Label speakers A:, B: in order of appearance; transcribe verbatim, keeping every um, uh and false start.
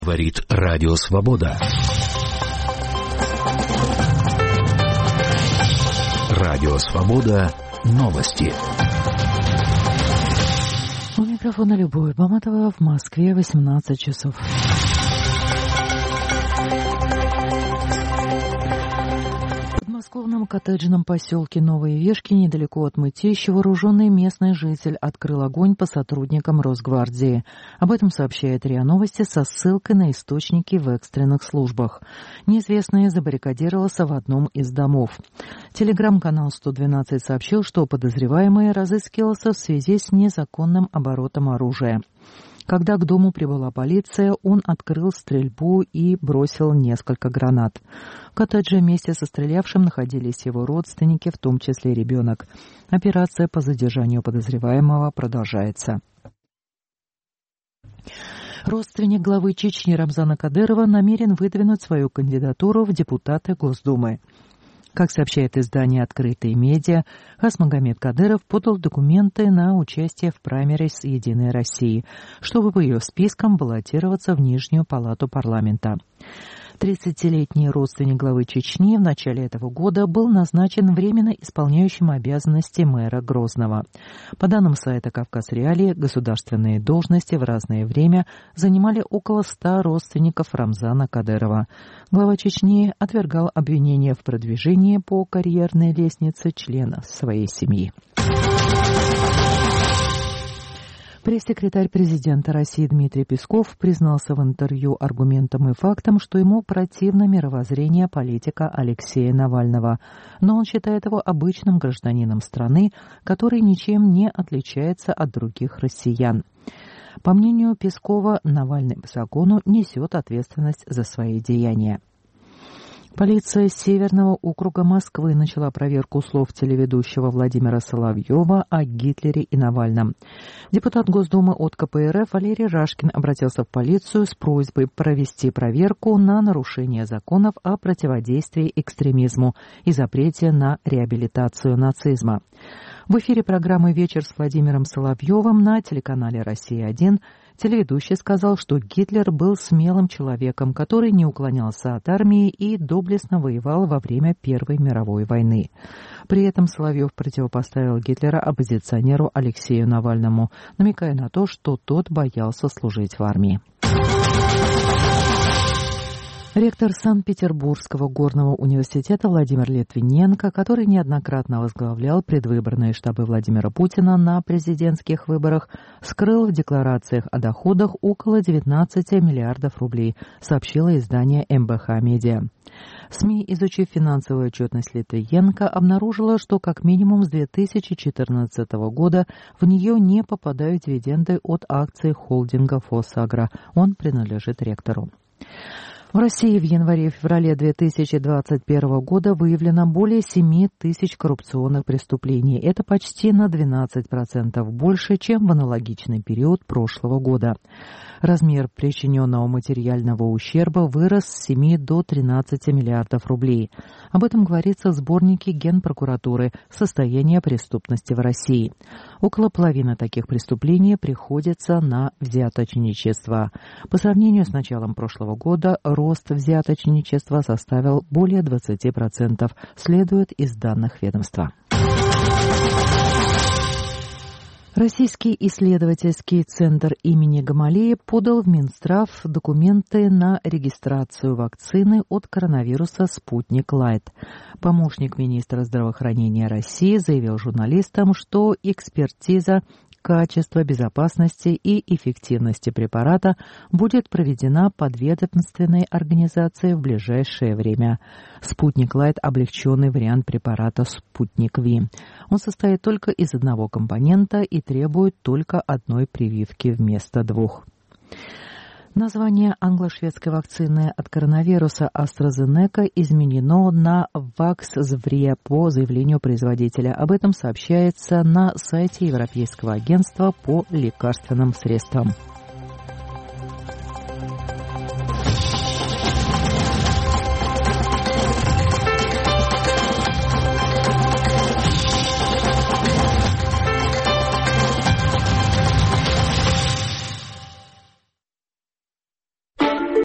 A: Говорит Радио Свобода. Радио Свобода. Новости.
B: У микрофона Любовь Баматова. В Москве восемнадцать часов. В подмосковном коттеджном поселке Новые Вешки, недалеко от Мытищи, вооруженный местный житель открыл огонь по сотрудникам Росгвардии. Об этом сообщает РИА Новости со ссылкой на источники в экстренных службах. Неизвестный забаррикадировался в одном из домов. Телеграм-канал сто двенадцать сообщил, что подозреваемый разыскивался в связи с незаконным оборотом оружия. Когда к дому прибыла полиция, он открыл стрельбу и бросил несколько гранат. В коттедже вместе со стрелявшим находились его родственники, в том числе ребенок. Операция по задержанию подозреваемого продолжается. Родственник главы Чечни Рамзана Кадырова намерен выдвинуть свою кандидатуру в депутаты Госдумы. Как сообщает издание «Открытые медиа», Хасмагомед Кадыров подал документы на участие в праймерис «Единой России», чтобы по ее спискам баллотироваться в Нижнюю палату парламента. тридцатилетний родственник главы Чечни в начале этого года был назначен временно исполняющим обязанности мэра Грозного. По данным сайта «Кавказ Реалии», государственные должности в разное время занимали около ста родственников Рамзана Кадырова. Глава Чечни отвергал обвинения в продвижении по карьерной лестнице члена своей семьи. Пресс-секретарь президента России Дмитрий Песков признался в интервью аргументом и фактом, что ему противно мировоззрение политика Алексея Навального, но он считает его обычным гражданином страны, который ничем не отличается от других россиян. По мнению Пескова, Навальный по закону несет ответственность за свои деяния. Полиция Северного округа Москвы начала проверку слов телеведущего Владимира Соловьева о Гитлере и Навальном. Депутат Госдумы от ка пэ эр эф Валерий Рашкин обратился в полицию с просьбой провести проверку на нарушение законов о противодействии экстремизму и запрете на реабилитацию нацизма. В эфире программы «Вечер с Владимиром Соловьевым» на телеканале «Россия-один» телеведущий сказал, что Гитлер был смелым человеком, который не уклонялся от армии и доблестно воевал во время Первой мировой войны. При этом Соловьев противопоставил Гитлера оппозиционеру Алексею Навальному, намекая на то, что тот боялся служить в армии. Ректор Санкт-Петербургского горного университета Владимир Литвиненко, который неоднократно возглавлял предвыборные штабы Владимира Путина на президентских выборах, скрыл в декларациях о доходах около девятнадцати миллиардов рублей, сообщило издание эм бэ ха Медиа. СМИ, изучив финансовую отчетность Литвиненко, обнаружила, что как минимум с две тысячи четырнадцатого года в нее не попадают дивиденды от акций холдинга «Фосагро». Он принадлежит ректору. В России в январе-феврале две тысячи двадцать первого года выявлено более семи тысяч коррупционных преступлений. Это почти на двенадцать процентов больше, чем в аналогичный период прошлого года. Размер причиненного материального ущерба вырос с семи до тринадцати миллиардов рублей. Об этом говорится в сборнике Генпрокуратуры «Состояние преступности в России». Около половины таких преступлений приходится на взяточничество. По сравнению с началом прошлого года рост взяточничества составил более двадцати процентов, следует из данных ведомства. Российский исследовательский центр имени Гамалеи подал в Минздрав документы на регистрацию вакцины от коронавируса «Спутник Лайт». Помощник министра здравоохранения России заявил журналистам, что экспертиза качества, безопасности и эффективности препарата будет проведена подведомственной организацией в ближайшее время. «Спутник Лайт» — облегченный вариант препарата «Спутник Ви». Он состоит только из одного компонента и требует только одной прививки вместо двух. Название англо-шведской вакцины от коронавируса AstraZeneca изменено на Vaxzevria по заявлению производителя. Об этом сообщается на сайте Европейского агентства по лекарственным средствам.